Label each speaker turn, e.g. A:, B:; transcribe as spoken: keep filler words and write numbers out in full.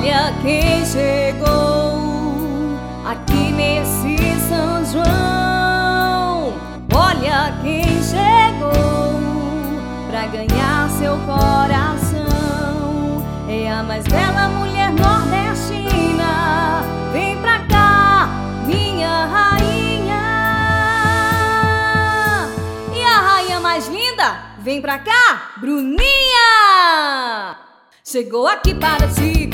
A: Olha quem chegou aqui nesse São João. Olha quem chegou pra ganhar seu coração. É a mais bela mulher nordestina. Vem pra cá, minha rainha. E a rainha mais linda? Vem pra cá, Bruninha. Chegou aqui para te